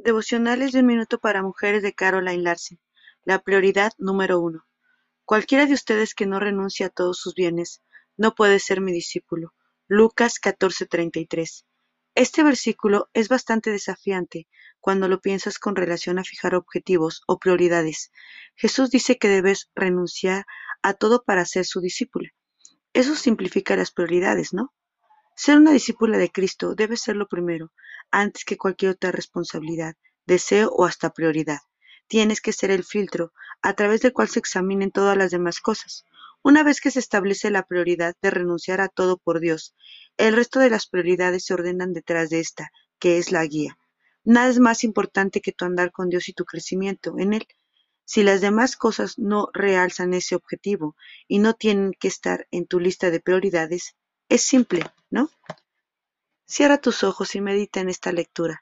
Devocionales de un minuto para mujeres de Caroline Larsen. La prioridad número 1. Cualquiera de ustedes que no renuncie a todos sus bienes no puede ser mi discípulo. Lucas 14:33. Este versículo es bastante desafiante cuando lo piensas con relación a fijar objetivos o prioridades. Jesús dice que debes renunciar a todo para ser su discípula. Eso simplifica las prioridades, ¿no? Ser una discípula de Cristo debe ser lo primero, antes que cualquier otra responsabilidad, deseo o hasta prioridad. Tienes que ser el filtro a través del cual se examinen todas las demás cosas. Una vez que se establece la prioridad de renunciar a todo por Dios, el resto de las prioridades se ordenan detrás de esta, que es la guía. Nada es más importante que tu andar con Dios y tu crecimiento en Él. Si las demás cosas no realzan ese objetivo y no tienen que estar en tu lista de prioridades, es simple, ¿no? Cierra tus ojos y medita en esta lectura.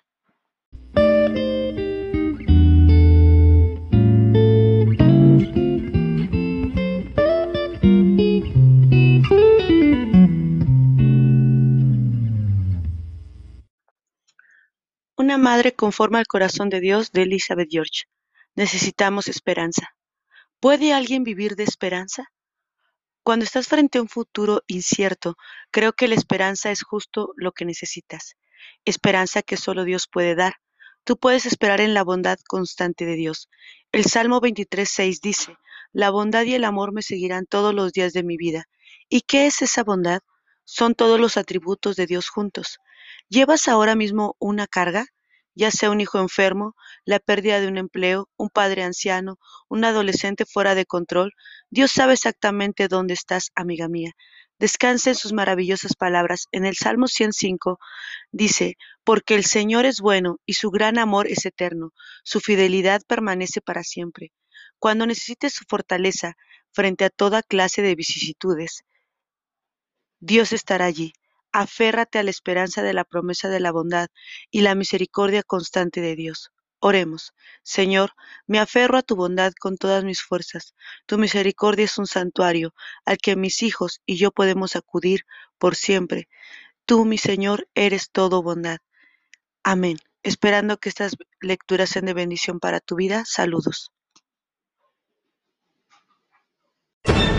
Una madre conforme al corazón de Dios, de Elizabeth George. Necesitamos esperanza. ¿Puede alguien vivir de esperanza? Cuando estás frente a un futuro incierto, creo que la esperanza es justo lo que necesitas. Esperanza que solo Dios puede dar. Tú puedes esperar en la bondad constante de Dios. El Salmo 23:6 dice: La bondad y el amor me seguirán todos los días de mi vida. ¿Y qué es esa bondad? Son todos los atributos de Dios juntos. ¿Llevas ahora mismo una carga? Ya sea un hijo enfermo, la pérdida de un empleo, un padre anciano, un adolescente fuera de control. Dios sabe exactamente dónde estás, amiga mía. Descansa en sus maravillosas palabras. En el Salmo 105 dice: Porque el Señor es bueno y su gran amor es eterno, su fidelidad permanece para siempre. Cuando necesites su fortaleza frente a toda clase de vicisitudes, Dios estará allí. Aférrate a la esperanza de la promesa de la bondad y la misericordia constante de Dios. Oremos. Señor, me aferro a tu bondad con todas mis fuerzas. Tu misericordia es un santuario al que mis hijos y yo podemos acudir por siempre. Tú, mi Señor, eres todo bondad. Amén. Esperando que estas lecturas sean de bendición para tu vida. Saludos.